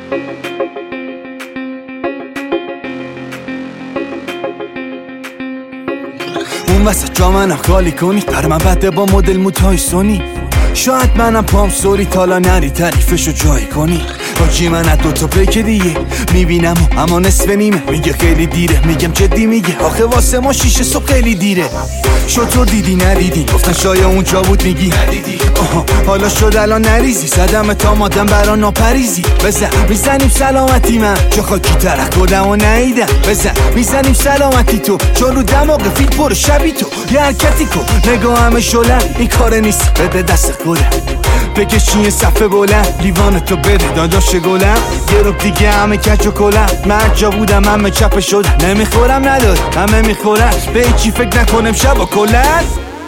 اون وسط جا منم خالی کنی، پر من بده با مدل موتای سونی. شاید منم پام سوری تالا نری تعریفشو جایی کنی. حاجی من از دوتا پیک دیگه میبینم اما نصف نیمه. میگه خیلی دیره، میگم جدی میگه آخه واسه ما 6 صبح خیلی دیره. شطور دیدی ندیدی؟ گفتن شاید اونجا بود میگی ندیدی. حالا شد الان نریزی، صدم تا مادم برا ناپریزی. بزن میزنیم سلامتی من چه خاکی ترک کدم و نهیدم. بزن میزنیم سلامتی تو چون رو دماغ فیل پر شبی تو. یه حرکتی کن نگاه همه شلن، این کار نیست بده دست خودم. بکشین یه صفحه بلند لیوان تو بده داداش گلم. یه رو دیگه همه کچ و کلم. من جا بودم همه چپه شدم. نمیخورم نداره همه میخورن، به هیچی فکر نکنم شب و کلن.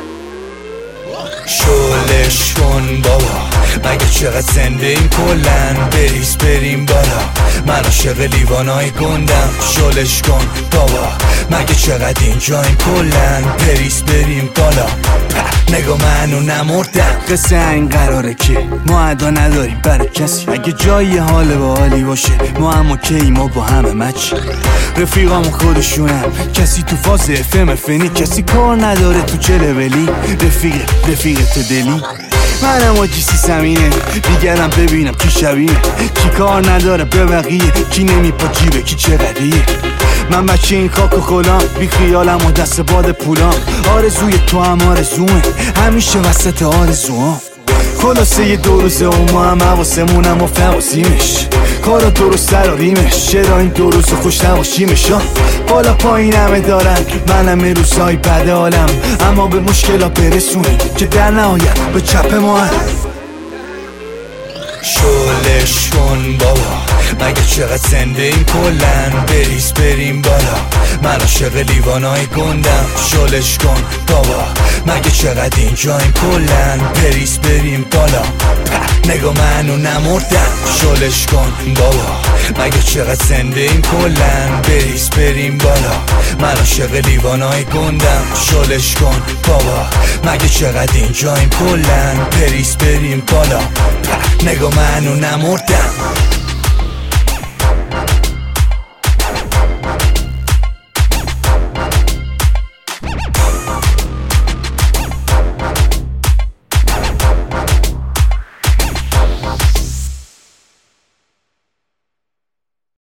شلش کن بابا مگه چقدر زنده این کلن. بریز بریم بالا من عاشق لیوانای گندم. شلش کن بابا مگه چقدر اینجا این کلن. بریز بریم بالا نگاه منو نمردم. قصه این قراره که ما ادا نداریم برای کسی. اگه جایی حال با حالی باشه ما هم اوکی، ما با همه مچ. رفیقامو خودشونم کسی تو فاز FM فنی، کسی کار نداره تو چه لولی. رفیق تو دلی منم آجی سمینه دیگرم ببینم کی شبیه. کی کار نداره به بقیه، کی نمیپا جیبه کی چقدریه. من بچه این خاک و خلام بی خیالم و دست باد پولام. آرزوی تو هم آرزومه همیشه وسط آرزوام. خلاصه یه 2 روزه و ما هم حواسمونم و فواسیمش. کارا درست سر و ریمش، چرا این 2 روز خوش نباشیمش. بالا پایین همه دارن منم روزهای بد حالم، اما به مشکلا برسونیم که در نهایت به چپ ما هم. شلش کن بابا مگه چقدر زنده این کلن. بریز بریم بالا من عاشق لیوانای گندم. شلش کن بابا مگه چقدر اینجا این کلن. بریز بریم بالا نگاه منو نمردم. شلش کن بابا مگه چقدر زنده این کلن. بریز بریم بالا من عاشق لیوانای گندم. شلش کن بابا مگه چقدر اینجا این کلن. بریز بریم بالا نگاه منو نمردم.